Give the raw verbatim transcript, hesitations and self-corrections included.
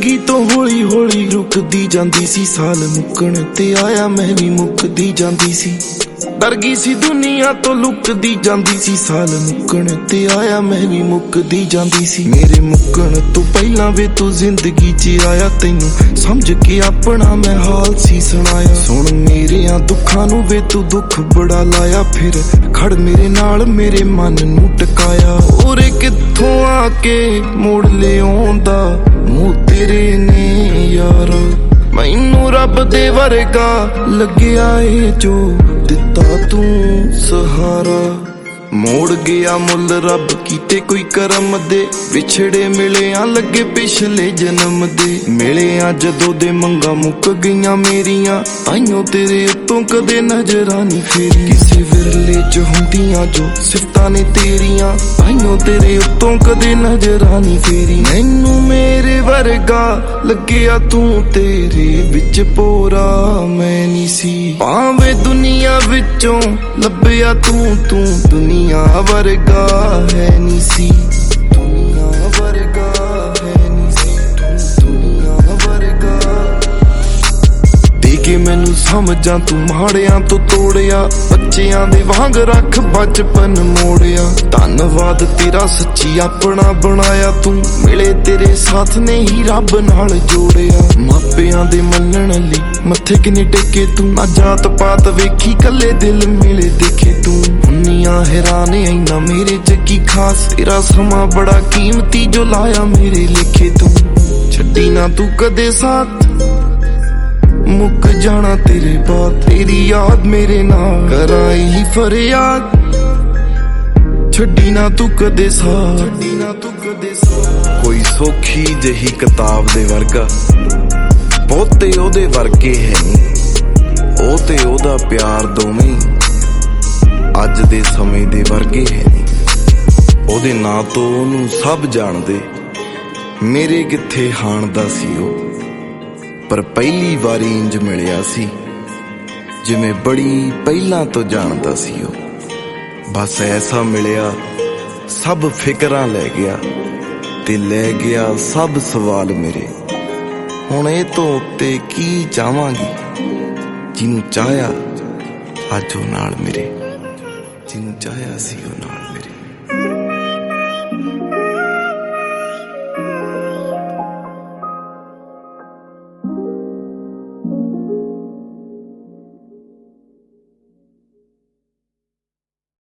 ਜ਼ਿੰਦਗੀ ਤੋਂ ਹੌਲੀ ਹੌਲੀ ਰੁਕਦੀ ਜਾਂਦੀ ਸੀ, ਸਾਲ ਮੁੱਕਣ ਤੇ ਆਇਆ ਮੈਂ ਵੀ ਮੁੱਕਦੀ ਜਾਂਦੀ ਸੀ। ਡਰ ਗਈ ਸੀ ਦੁਨੀਆ ਤੋਂ ਲੁਕਦੀ ਜਾਂਦੀ ਸੀ, ਸਾਲ ਮੁੱਕਣ ਤੇ ਆਇਆ ਮੈਂ ਵੀ ਮੁੱਕਦੀ ਜਾਂਦੀ ਸੀ। ਮੇਰੇ ਮੁੱਕਣ ਤੋਂ ਪਹਿਲਾਂ ਵੇ ਤੂੰ ਜ਼ਿੰਦਗੀ 'ਚ ਆਇਆ, ਤੈਨੂੰ ਸਮਝ ਕੇ ਆਪਣਾ ਮੈਂ ਹਾਲ ਸੀ ਸੁਣਾਇਆ। ਸੁਣ ਮੇਰਿਆਂ ਦੁੱਖਾਂ ਨੂੰ ਵੇ ਤੂੰ ਦੁੱਖ ਬੜਾ ਲਾਇਆ, ਫਿਰ ਖੜ ਮੇਰੇ ਨਾਲ ਮੇਰੇ ਮਨ ਨੂੰ ਟਿਕਾਇਆ। ਉਰੇ ਕਿੱਥੋਂ ਆ ਕੇ ਮੋੜ ਲਿਆਉਂਦਾ ਮੂੰਹ ਤੇਰੇ ਨੇ ਯਾਰਾ, ਮੈਨੂੰ ਰੱਬ ਦੇ ਵਰਗਾ ਲੱਗਿਆ ਏ ਜੋ ਦਿੱਤਾ ਤੂੰ ਸਹਾਰਾ। ਮੋੜ ਗਿਆ ਮੁੱਲ ਰੱਬ ਕੀਤੇ ਕੋਈ ਕਰਮ ਦੇ, ਵਿਛੜੇ ਮਿਲਿਆ ਲੱਗੇ ਪਿਛਲੇ ਜਨਮ ਦੇ। ਮਿਲਿਆ ਜਦੋਂ ਦੇ ਮੰਗਾਂ ਮੁੱਕ ਗਈਆਂ ਮੇਰੀਆਂ, ਤਾਈਓ ਤੇਰੇ ਉੱਤੋਂ ਕਦੇ ਨਜ਼ਰਾਂ ਨਹੀਂ ਫੇਰੀ। ਕਿਸੇ ਵਿਰਲੇ 'ਚ ਹੁੰਦੀਆਂ ਜੋ ਸਿਫਤਾਂ ਨੇ ਤੇਰੀਆਂ, ਤਾਈਓ ਤੇਰੇ ਉੱਤੋਂ ਕਦੇ ਨਜ਼ਰਾਂ ਨਹੀਂ ਫੇਰੀ। ਮੈਨੂੰ ਮੇਰੇ ਵਰਗਾ ਲੱਗਿਆ ਤੂੰ, ਤੇਰੇ ਵਿੱਚ ਪੋਰਾ ਮੈਂ ਨਹੀਂ ਸੀ। ਭਾਵੇਂ ਦੁਨੀਆ ਵਿੱਚੋਂ ਲੱਭਿਆ ਤੂੰ, ਤੂੰ ਦੁਨੀਆ ਵਰਗਾ ਹੈ ਨਹੀਂ ਸੀ। ਦੁਨੀਆ ਵਰਗਾ ਹੈ ਨਹੀਂ ਸੀ, ਤੂੰ ਦੁਨੀਆ ਵਰਗਾ। ਦੇ ਕੇ ਮੈਨੂੰ ਸਮਝਾਂ ਤੂੰ ਮਾੜਿਆਂ ਤੋਂ ਤੋੜਿਆ, ਬੱਚਿਆਂ ਦੇ ਵਾਂਗ ਰੱਖ ਬਚਪਨ ਮੋੜਿਆ। ਧੰਨਵਾਦ ਤੇਰਾ ਸੱਚੀ ਆਪਣਾ ਬਣਾਇਆ ਤੂੰ, ਮਿਲੇ ਤੇਰੇ ਸਾਥ ਨੇ ਹੀ ਰੱਬ ਨਾਲ ਜੋੜਿਆ। ਮਾਪਿਆਂ ਦੇ ਮੰਨਣ ਲਈ ਮੱਥੇ ਕਿੰਨੇ ਟੇਕੇ ਤੂੰ, ਨਾ ਜਾਤ ਪਾਤ ਵੇਖੀ ਕੱਲੇ ਦਿਲ ਮਿਲੇ ਦੇਖੇ ਤੂੰ। ਦੁਨੀਆ ਹੈਰਾਨ ਇੰਨਾ ਮੇਰੇ 'ਚ ਕੀ ਖਾਸ, ਤੇਰਾ ਸਮਾਂ ਬੜਾ ਕੀਮਤੀ ਜੋ ਲਾਇਆ ਮੇਰੇ ਲੇਖੇ ਤੂੰ। ਛੱਡੀ ਨਾ ਤੂੰ ਕਦੇ ਸਾਥ, ਮੁੱਕ ਜਾਣਾ ਤੇਰੇ ਬਾਤ, ਤੇਰੀ ਯਾਦ ਮੇਰੇ ਨਾਲ ਕਰਾਂ ਇਹੀ ਫਰਿਆਦ। ਛੱਡੀ ਨਾ ਤੂੰ ਕਦੇ ਸਾਥ, ਛੱਡੀ ਨਾ ਤੂੰ ਕਦੇ ਸਾਥ। ਕੋਈ ਸੌਖੀ ਜਿਹੀ ਕਿਤਾਬ ਦੇ ਵਰਗਾ, ਬਹੁਤੇ ਉਹਦੇ ਵਰਗੇ ਹੈ ਨਹੀਂ। ਉਹ ਤੇ ਉਹਦਾ ਪਿਆਰ ਦੋਵੇਂ ਅੱਜ ਦੇ ਸਮੇਂ ਦੇ ਵਰਗੇ ਹੈ ਨਹੀਂ। ਉਹਦੇ ਨਾਂ ਤੋਂ ਉਹਨੂੰ ਸਭ ਜਾਣਦੇ, ਮੇਰੇ ਕਿੱਥੇ ਹਾਣਦਾ ਸੀ ਉਹ। ਪਰ ਪਹਿਲੀ ਵਾਰੀ ਇੰਜ ਮਿਲਿਆ ਸੀ ਜਿਵੇਂ ਬੜੀ ਪਹਿਲਾਂ ਤੋਂ ਜਾਣਦਾ ਸੀ ਉਹ। ਬਸ ਐਸਾ ਮਿਲਿਆ ਸਭ ਫਿਕਰਾਂ ਲੈ ਗਿਆ, ਤੇ ਲੈ ਗਿਆ ਸਭ ਸਵਾਲ ਮੇਰੇ। ਹੁਣ ਇਹ ਤੋਂ ਉੱਤੇ ਕੀ ਚਾਹਾਂਗੀ, ਜਿਹਨੂੰ ਚਾਹਿਆ ਅੱਜ ਉਹ ਨਾਲ ਮੇਰੇ, ਜਿਹਨੂੰ ਚਾਹਿਆ ਸੀ ਉਹ ਨਾਲ।